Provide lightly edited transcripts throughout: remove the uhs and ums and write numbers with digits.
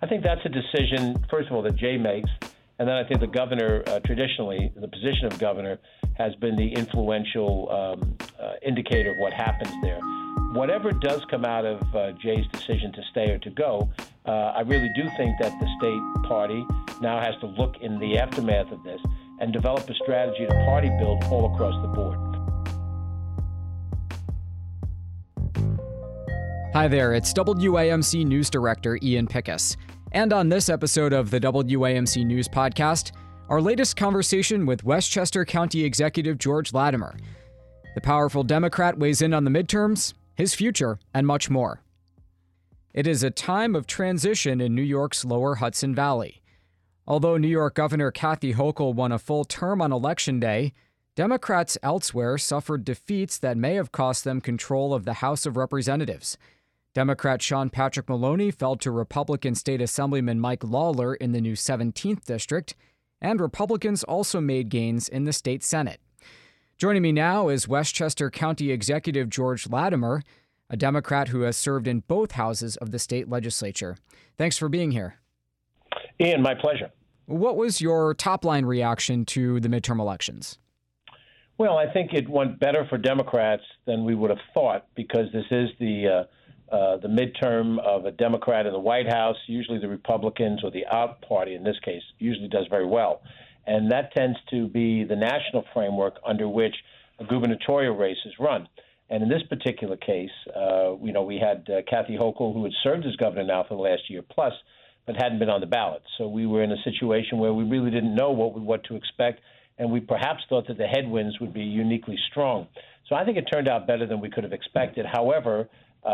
I think that's a decision, first of all, that Jay makes. And then I think the governor, traditionally, the position of governor has been the influential indicator of what happens there. Whatever does come out of Jay's decision to stay or to go, I really do think that the state party now has to look in the aftermath of this and develop a strategy to party build all across the board. Hi there, it's WAMC News Director Ian Pickus. And on this episode of the WAMC News Podcast, our latest conversation with Westchester County Executive George Latimer. The powerful Democrat weighs in on the midterms, his future, and much more. It is a time of transition in New York's lower Hudson Valley. Although New York Governor Kathy Hochul won a full term on Election Day, Democrats elsewhere suffered defeats that may have cost them control of the House of Representatives. Democrat Sean Patrick Maloney fell to Republican State Assemblyman Mike Lawler in the new 17th District, and Republicans also made gains in the state Senate. Joining me now is Westchester County Executive George Latimer, a Democrat who has served in both houses of the state legislature. Thanks for being here. Ian, my pleasure. What was your top-line reaction to the midterm elections? Well, I think it went better for Democrats than we would have thought, because this is the midterm of a Democrat in the White House. Usually the Republicans, or the out party in this case, usually does very well. And that tends to be the national framework under which a gubernatorial race is run. And in this particular case, we had Kathy Hochul, who had served as governor now for the last year plus, but hadn't been on the ballot. So we were in a situation where we really didn't know what to expect, and we perhaps thought that the headwinds would be uniquely strong. So I think it turned out better than we could have expected. However,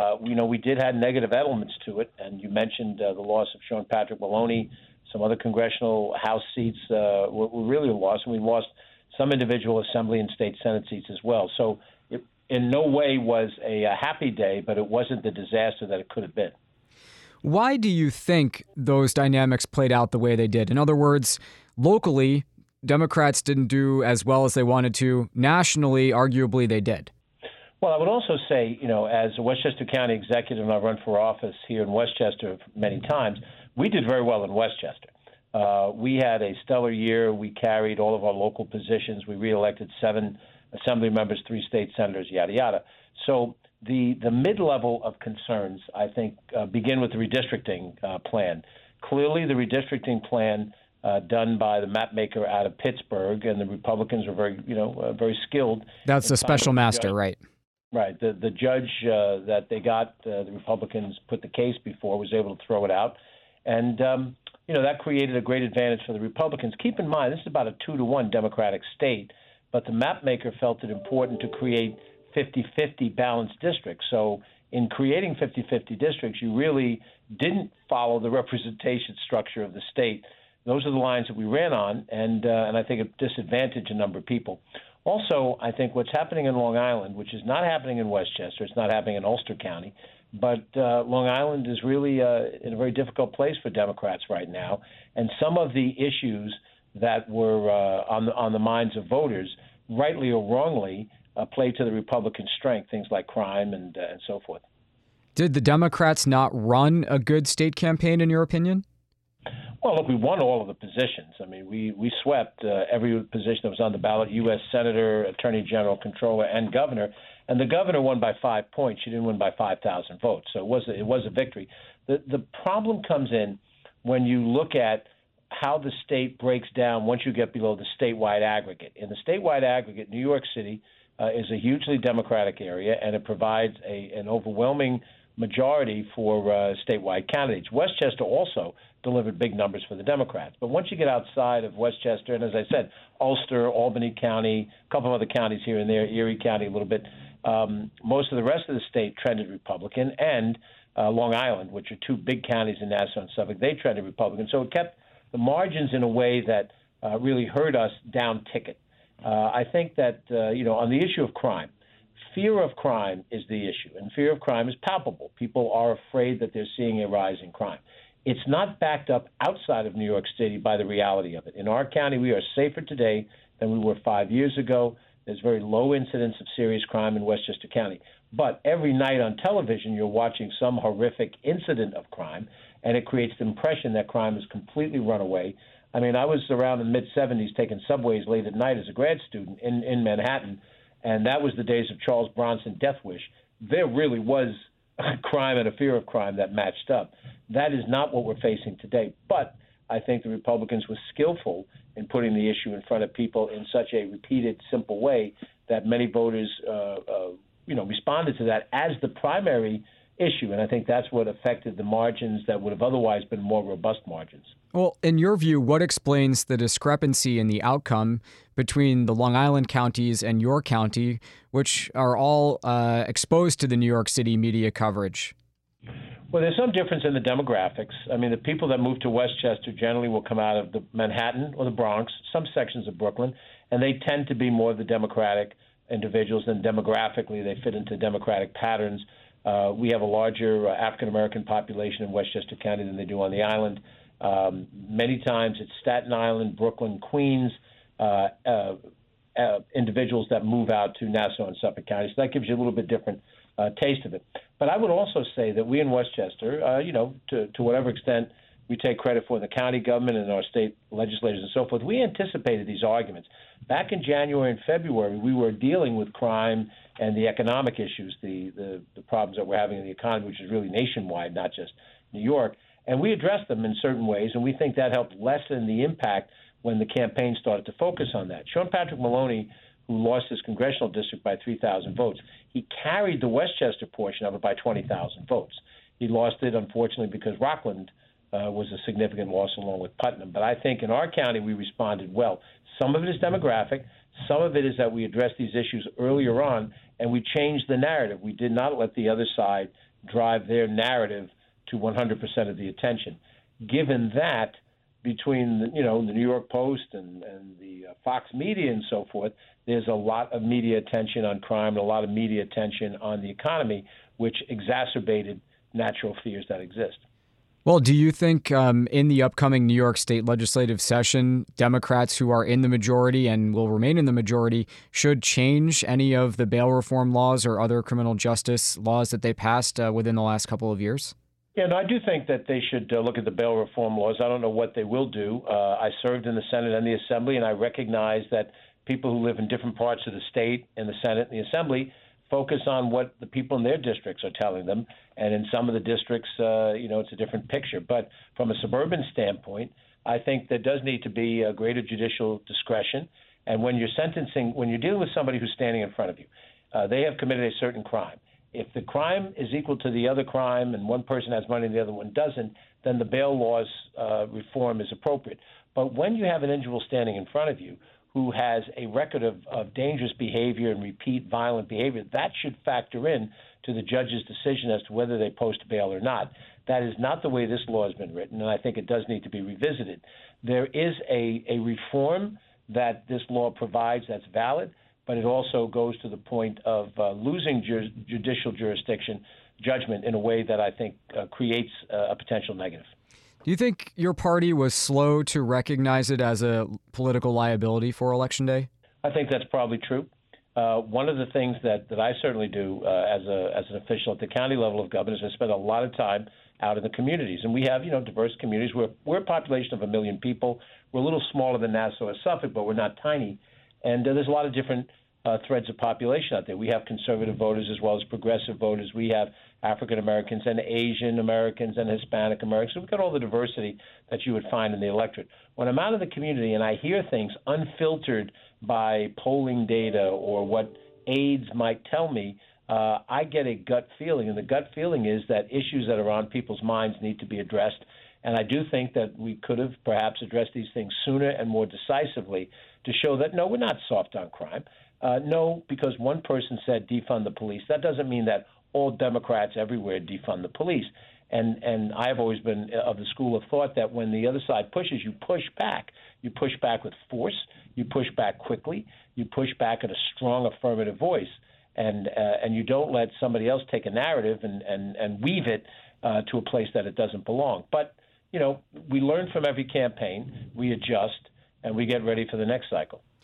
we did have negative elements to it, and you mentioned the loss of Sean Patrick Maloney. Some other congressional House seats were really a loss, and we lost some individual Assembly and state Senate seats as well. So it in no way was a happy day, but it wasn't the disaster that it could have been. Why do you think those dynamics played out the way they did? In other words, locally, Democrats didn't do as well as they wanted to. Nationally, arguably, they did. Well, I would also say, as a Westchester County executive, and I've run for office here in Westchester many times, we did very well in Westchester. We had a stellar year. We carried all of our local positions. We reelected 7 assembly members, 3 state senators, yada, yada. So the mid-level of concerns, I think, begin with the redistricting plan. Clearly, the redistricting plan done by the map maker out of Pittsburgh, and the Republicans were very skilled. That's the special master, right? Right. The judge that they got, the Republicans put the case before, was able to throw it out. And, that created a great advantage for the Republicans. Keep in mind, this is about a 2-to-1 Democratic state, but the map maker felt it important to create 50-50 balanced districts. So in creating 50-50 districts, you really didn't follow the representation structure of the state. Those are the lines that we ran on, and I think it disadvantaged a number of people. Also, I think what's happening in Long Island, which is not happening in Westchester, it's not happening in Ulster County, but Long Island is really in a very difficult place for Democrats right now. And some of the issues that were on the minds of voters, rightly or wrongly, play to the Republican strength, things like crime and so forth. Did the Democrats not run a good state campaign, in your opinion? Well, look, we won all of the positions. I mean, we swept every position that was on the ballot: U.S. Senator, Attorney General, Controller, and Governor. And the governor won by 5 points. She didn't win by 5,000 votes. So it was a victory. The problem comes in when you look at how the state breaks down once you get below the statewide aggregate. In the statewide aggregate, New York City is a hugely Democratic area, and it provides an overwhelming majority for statewide candidates. Westchester also delivered big numbers for the Democrats. But once you get outside of Westchester, and as I said, Ulster, Albany County, a couple of other counties here and there, Erie County a little bit, most of the rest of the state trended Republican, and Long Island, which are 2 big counties in Nassau and Suffolk, they trended Republican. So it kept the margins in a way that really hurt us down ticket. I think that, on the issue of crime, fear of crime is the issue, and fear of crime is palpable. People are afraid that they're seeing a rise in crime. It's not backed up outside of New York City by the reality of it. In our county, we are safer today than we were 5 years ago. There's very low incidence of serious crime in Westchester County. But every night on television, you're watching some horrific incident of crime, and it creates the impression that crime has completely run away. I mean, I was around in the mid-'70s taking subways late at night as a grad student in Manhattan, and that was the days of Charles Bronson Death Wish. There really was a crime and a fear of crime that matched up. That is not what we're facing today. But I think the Republicans were skillful in putting the issue in front of people in such a repeated, simple way that many voters responded to that as the primary issue. And I think that's what affected the margins that would have otherwise been more robust margins. Well, in your view, what explains the discrepancy in the outcome between the Long Island counties and your county, which are all exposed to the New York City media coverage? Well, there's some difference in the demographics. I mean, the people that move to Westchester generally will come out of the Manhattan or the Bronx, some sections of Brooklyn, and they tend to be more the Democratic individuals, and demographically they fit into Democratic patterns. We have a larger African-American population in Westchester County than they do on the island. Many times it's Staten Island, Brooklyn, Queens, individuals that move out to Nassau and Suffolk County. So that gives you a little bit different taste of it. But I would also say that we in Westchester, to whatever extent we take credit for the county government and our state legislators and so forth, we anticipated these arguments. Back in January and February, we were dealing with crime and the economic issues, the problems that we're having in the economy, which is really nationwide, not just New York. And we addressed them in certain ways, and we think that helped lessen the impact when the campaign started to focus on that. Sean Patrick Maloney, who lost his congressional district by 3,000 votes, he carried the Westchester portion of it by 20,000 votes. He lost it, unfortunately, because Rockland was a significant loss along with Putnam. But I think in our county we responded well. Some of it is demographic. Some of it is that we addressed these issues earlier on, and we changed the narrative. We did not let the other side drive their narrative to 100% of the attention. Given that, between the New York Post and the Fox media and so forth, there's a lot of media attention on crime and a lot of media attention on the economy, which exacerbated natural fears that exist. Well, do you think in the upcoming New York State legislative session, Democrats who are in the majority and will remain in the majority should change any of the bail reform laws or other criminal justice laws that they passed within the last couple of years? Yeah, no, I do think that they should look at the bail reform laws. I don't know what they will do. I served in the Senate and the Assembly, and I recognize that people who live in different parts of the state, in the Senate and the Assembly, focus on what the people in their districts are telling them. And in some of the districts, it's a different picture. But from a suburban standpoint, I think there does need to be a greater judicial discretion. And when you're sentencing, when you're dealing with somebody who's standing in front of you, they have committed a certain crime. If the crime is equal to the other crime and one person has money and the other one doesn't, then the bail laws reform is appropriate. But when you have an individual standing in front of you who has a record of dangerous behavior and repeat violent behavior, that should factor in to the judge's decision as to whether they post bail or not. That is not the way this law has been written, and I think it does need to be revisited. There is a reform that this law provides that's valid, but it also goes to the point of losing judicial judgment in a way that I think creates a potential negative. Do you think your party was slow to recognize it as a political liability for Election Day? I think that's probably true. One of the things that I certainly do as an official at the county level of government is I spend a lot of time out in the communities. And we have, diverse communities. We're a population of 1 million people. We're a little smaller than Nassau or Suffolk, but we're not tiny. And there's a lot of different threads of population out there. We have conservative voters as well as progressive voters. We have African Americans and Asian Americans and Hispanic Americans. So we've got all the diversity that you would find in the electorate. When I'm out of the community and I hear things unfiltered by polling data or what aides might tell me, I get a gut feeling. And the gut feeling is that issues that are on people's minds need to be addressed. And I do think that we could have perhaps addressed these things sooner and more decisively to show that, no, we're not soft on crime. No, because one person said defund the police. That doesn't mean that all Democrats everywhere defund the police. And I've always been of the school of thought that when the other side pushes, you push back. You push back with force. You push back quickly. You push back in a strong affirmative voice. And you don't let somebody else take a narrative and weave it to a place that it doesn't belong. But, we learn from every campaign, we adjust, and we get ready for the next cycle.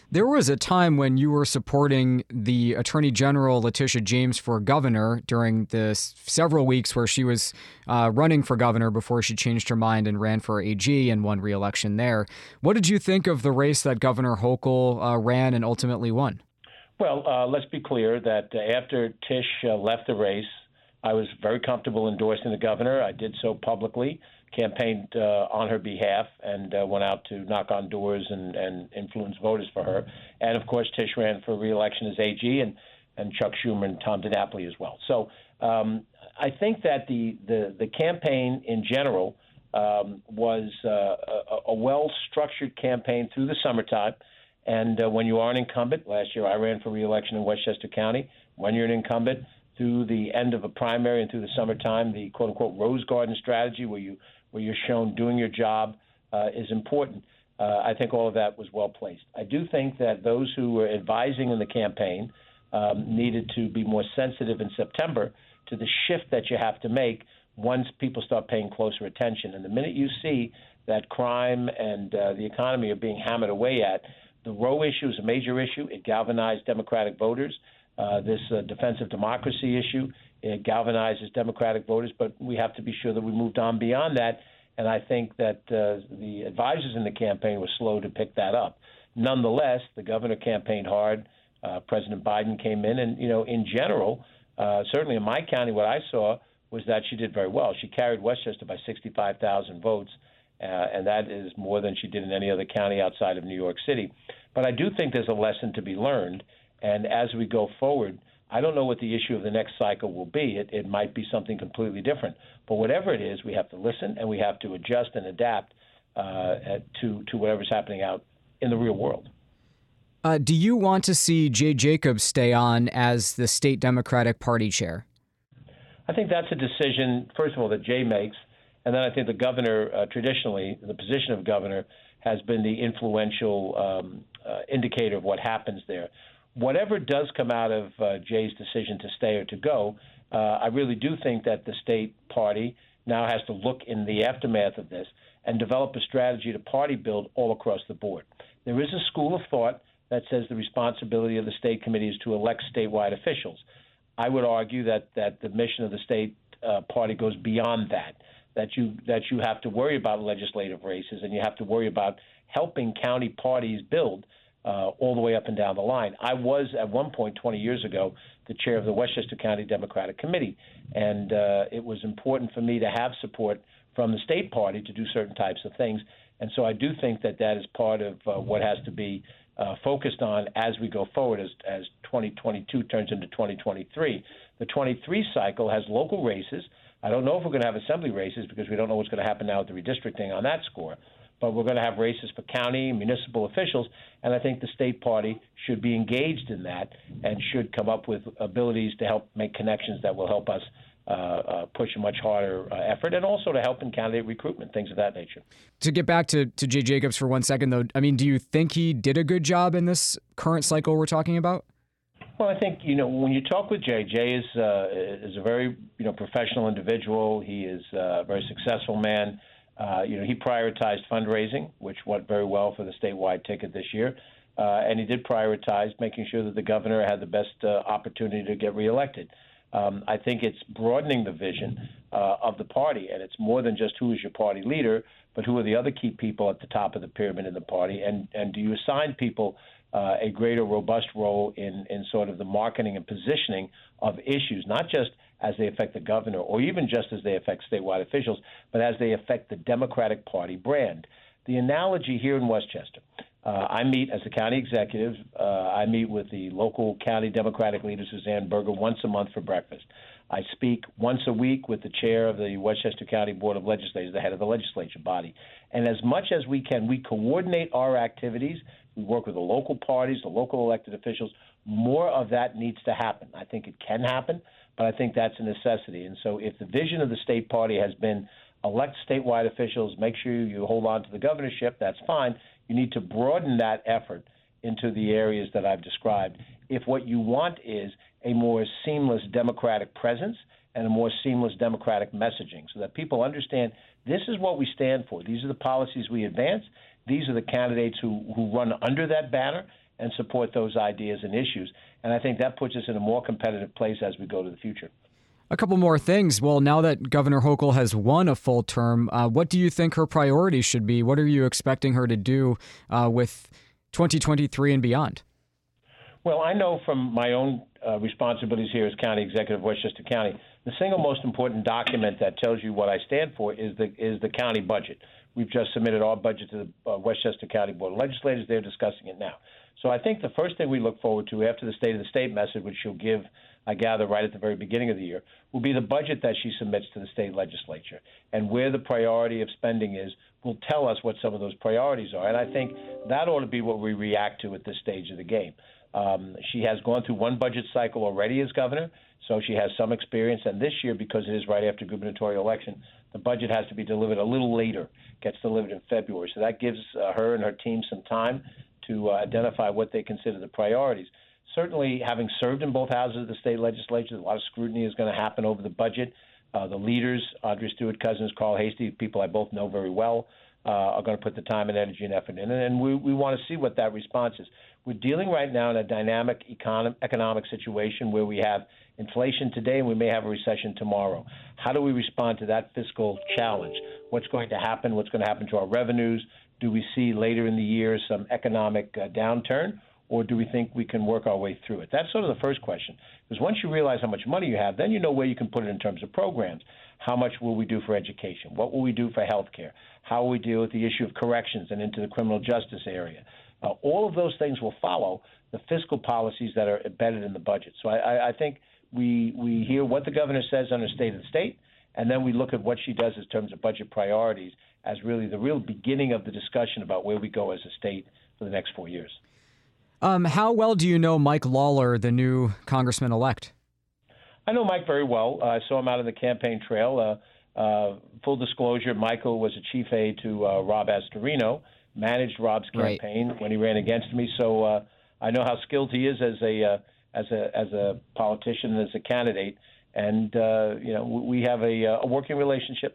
There was a time when you were supporting the Attorney General Letitia James for governor during the several weeks where she was running for governor before she changed her mind and ran for AG and won re-election there. What did you think of the race that Governor Hochul ran and ultimately won? Well, let's be clear that after Tish left the race, I was very comfortable endorsing the governor. I did so publicly, campaigned on her behalf, and went out to knock on doors and influence voters for her. And, of course, Tish ran for re-election as AG, and Chuck Schumer and Tom DiNapoli as well. So I think that the campaign in general was a well-structured campaign through the summertime. And when you are an incumbent, last year I ran for re-election in Westchester County. When you're an incumbent, through the end of a primary and through the summertime, the quote-unquote Rose Garden strategy where you're shown doing your job is important. I think all of that was well placed. I do think that those who were advising in the campaign needed to be more sensitive in September to the shift that you have to make once people start paying closer attention. And the minute you see that crime and the economy are being hammered away at, the Roe issue is a major issue. It galvanized Democratic voters. This defensive democracy issue, it galvanizes Democratic voters, but we have to be sure that we moved on beyond that. And I think that the advisors in the campaign were slow to pick that up. Nonetheless, the governor campaigned hard. President Biden came in, and in general, certainly in my county, what I saw was that she did very well. She carried Westchester by 65,000 votes, and that is more than she did in any other county outside of New York City. But I do think there's a lesson to be learned. And as we go forward, I don't know what the issue of the next cycle will be. It might be something completely different. But whatever it is, we have to listen and we have to adjust and adapt to whatever's happening out in the real world. Do you want to see Jay Jacobs stay on as the state Democratic Party chair? I think that's a decision, first of all, that Jay makes. And then I think the governor, traditionally, the position of governor has been the influential indicator of what happens there. Whatever does come out of Jay's decision to stay or to go, I really do think that the state party now has to look in the aftermath of this and develop a strategy to party build all across the board. There is a school of thought that says the responsibility of the state committee is to elect statewide officials. I would argue that the mission of the state party goes beyond that you have to worry about legislative races and you have to worry about helping county parties build all the way up and down the line. I was, at one point 20 years ago, the chair of the Westchester County Democratic Committee, and it was important for me to have support from the state party to do certain types of things. And so I do think that is part of what has to be focused on as we go forward as 2022 turns into 2023. The 23 cycle has local races. I don't know if we're going to have assembly races because we don't know what's going to happen now with the redistricting on that score. But we're going to have races for county, municipal officials, and I think the state party should be engaged in that and should come up with abilities to help make connections that will help us push a much harder effort, and also to help in candidate recruitment, things of that nature. To get back to Jay Jacobs for 1 second, though, I mean, do you think he did a good job in this current cycle we're talking about? Well, I think, when you talk with Jay is a very, professional individual. He is a very successful man. He prioritized fundraising, which went very well for the statewide ticket this year. And he did prioritize making sure that the governor had the best opportunity to get reelected. I think it's broadening the vision of the party, and it's more than just who is your party leader, but who are the other key people at the top of the pyramid in the party, and do you assign people a greater, robust role in sort of the marketing and positioning of issues, not just as they affect the governor or even just as they affect statewide officials, but as they affect the Democratic Party brand. The analogy here in Westchester, I meet as a county executive, I meet with the local county Democratic leader, Suzanne Berger, once a month for breakfast. I speak once a week with the chair of the Westchester County Board of Legislators, the head of the legislature body. And as much as we can, we coordinate our activities. We work with the local parties, the local elected officials. More of that needs to happen. I think it can happen, but I think that's a necessity. And so if the vision of the state party has been elect statewide officials, make sure you hold on to the governorship, that's fine. You need to broaden that effort into the areas that I've described. If what you want is a more seamless Democratic presence and a more seamless Democratic messaging so that people understand this is what we stand for. These are the policies we advance. These are the candidates who run under that banner, and support those ideas and issues. And I think that puts us in a more competitive place as we go to the future. A couple more things. Well, now that Governor Hochul has won a full term, what do you think her priorities should be? What are you expecting her to do with 2023 and beyond? Well, I know from my own responsibilities here as County Executive of Westchester County, the single most important document that tells you what I stand for is the county budget. We've just submitted our budget to the Westchester County Board of Legislators. They're discussing it now. So I think the first thing we look forward to after the State of the State message, which she'll give, I gather, right at the very beginning of the year, will be the budget that she submits to the state legislature. And where the priority of spending is will tell us what some of those priorities are. And I think that ought to be what we react to at this stage of the game. She has gone through one budget cycle already as governor, so she has some experience. And this year, because it is right after gubernatorial election, the budget has to be delivered a little later, gets delivered in February. So that gives her and her team some time to identify what they consider the priorities. Certainly, having served in both houses of the state legislature, a lot of scrutiny is going to happen over the budget. The leaders, Audrey Stewart-Cousins, Carl Hasty, people I both know very well, are going to put the time and energy and effort in. And we want to see what that response is. We're dealing right now in a dynamic economic situation where we have inflation today and we may have a recession tomorrow. How do we respond to that fiscal challenge? What's going to happen? What's going to happen to our revenues? Do we see later in the year some economic downturn, or do we think we can work our way through it? That's sort of the first question. Because once you realize how much money you have, then you know where you can put it in terms of programs. How much will we do for education? What will we do for health care? How will we deal with the issue of corrections and into the criminal justice area? All of those things will follow the fiscal policies that are embedded in the budget. So I think we hear what the governor says on the State of the State, and then we look at what she does in terms of budget priorities as really the real beginning of the discussion about where we go as a state for the next 4 years. How well do you know Mike Lawler, the new congressman-elect? I know Mike very well. I saw him out on the campaign trail. Full disclosure, Michael was a chief aide to Rob Astorino, managed Rob's campaign when he ran against me. So I know how skilled he is as a politician and as a candidate. And we have a working relationship.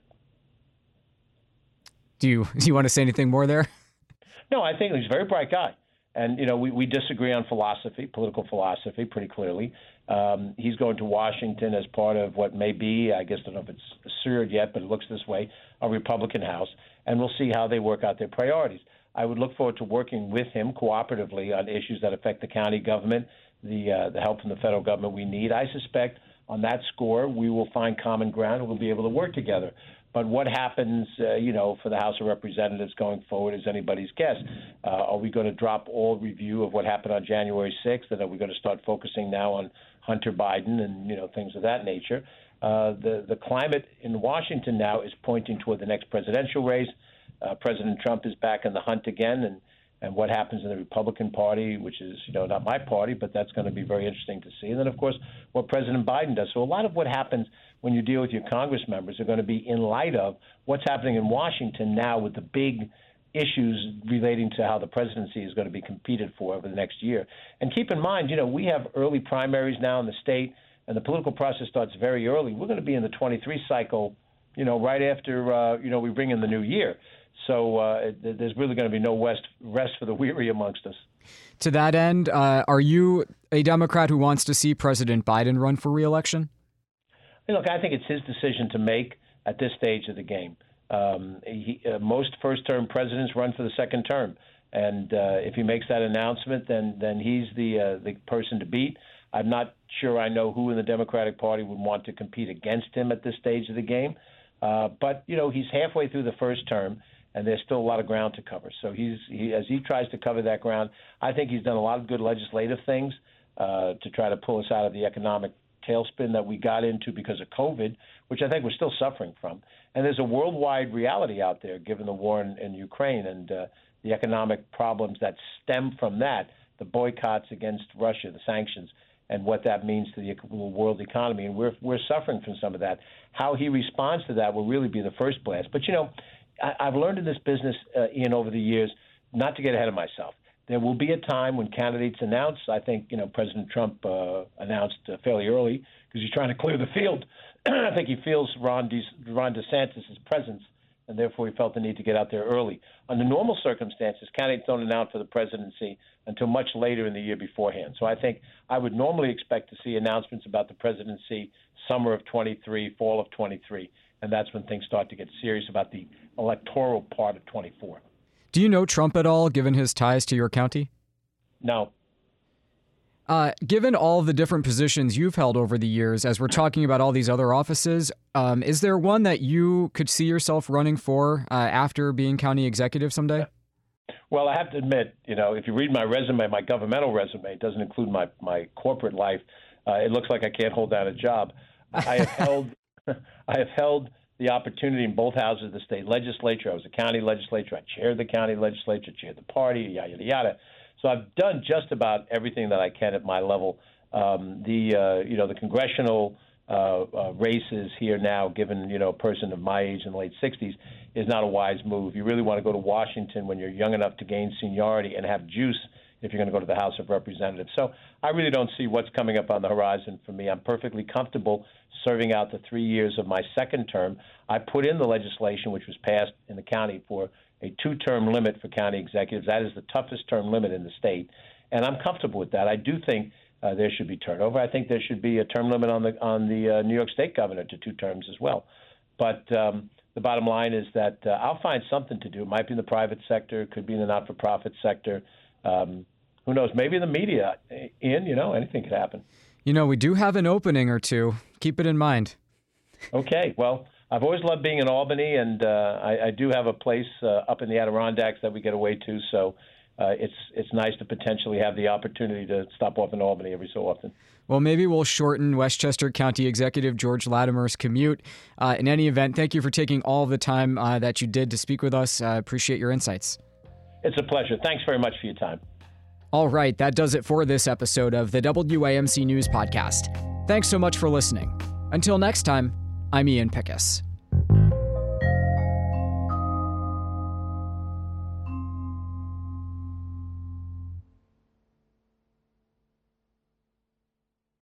Do you want to say anything more there? No, I think he's a very bright guy. And, we disagree on philosophy, political philosophy, pretty clearly. He's going to Washington as part of what may be, I guess I don't know if it's assured yet, but it looks this way, a Republican House. And we'll see how they work out their priorities. I would look forward to working with him cooperatively on issues that affect the county government, the help from the federal government we need. I suspect on that score we will find common ground and we'll be able to work together. But what happens, for the House of Representatives going forward is anybody's guess. Are we going to drop all review of what happened on January 6th, and are we going to start focusing now on Hunter Biden and, things of that nature? The climate in Washington now is pointing toward the next presidential race. President Trump is back in the hunt again, and what happens in the Republican Party, which is, not my party, but that's going to be very interesting to see. And then, of course, what President Biden does. So a lot of what happens when you deal with your Congress members are going to be in light of what's happening in Washington now with the big issues relating to how the presidency is going to be competed for over the next year. And keep in mind, we have early primaries now in the state, and the political process starts very early. We're going to be in the 23 cycle, right after, we bring in the new year. So there's really going to be no rest for the weary amongst us. To that end, are you a Democrat who wants to see President Biden run for re-election? Look, I think it's his decision to make at this stage of the game. Most first-term presidents run for the second term. And if he makes that announcement, then he's the person to beat. I'm not sure I know who in the Democratic Party would want to compete against him at this stage of the game. But, he's halfway through the first term, and there's still a lot of ground to cover. So as he tries to cover that ground, I think he's done a lot of good legislative things to try to pull us out of the economic tailspin that we got into because of COVID, which I think we're still suffering from. And there's a worldwide reality out there, given the war in Ukraine and the economic problems that stem from that, the boycotts against Russia, the sanctions, and what that means to the world economy. And we're suffering from some of that. How he responds to that will really be the first blast. But, I've learned in this business, Ian, over the years, not to get ahead of myself. There will be a time when candidates announce. I think, President Trump announced fairly early because he's trying to clear the field. I think he feels Ron DeSantis' presence and therefore we felt the need to get out there early. Under normal circumstances, candidates don't announce for the presidency until much later in the year beforehand. So I think I would normally expect to see announcements about the presidency summer of 23, fall of 23, and that's when things start to get serious about the electoral part of 24. Do you know Trump at all, given his ties to your county? No. Given all the different positions you've held over the years, as we're talking about all these other offices, is there one that you could see yourself running for after being county executive someday? Well, I have to admit, if you read my resume, my governmental resume, it doesn't include my corporate life. It looks like I can't hold down a job. I have held the opportunity in both houses of the state legislature. I was a county legislature. I chaired the county legislature, chaired the party, yada, yada, yada. So I've done just about everything that I can at my level. The congressional races here now, given, a person of my age in the late 60s, is not a wise move. You really want to go to Washington when you're young enough to gain seniority and have juice if you're going to go to the House of Representatives. So I really don't see what's coming up on the horizon for me. I'm perfectly comfortable serving out the 3 years of my second term. I put in the legislation, which was passed in the county, for a 2-term limit for county executives. That is the toughest term limit in the state, and I'm comfortable with that. I do think there should be turnover. I think there should be a term limit on the New York State governor to 2 terms as well. But the bottom line is that I'll find something to do. It might be in the private sector. It could be in the not-for-profit sector. Who knows? Maybe in the media. Ian, anything could happen. We do have an opening or two. Keep it in mind. Okay. Well, I've always loved being in Albany, and I do have a place up in the Adirondacks that we get away to. So it's nice to potentially have the opportunity to stop off in Albany every so often. Well, maybe we'll shorten Westchester County Executive George Latimer's commute. In any event, thank you for taking all of the time that you did to speak with us. I appreciate your insights. It's a pleasure. Thanks very much for your time. All right, that does it for this episode of the WAMC News Podcast. Thanks so much for listening. Until next time, I'm Ian Pickus.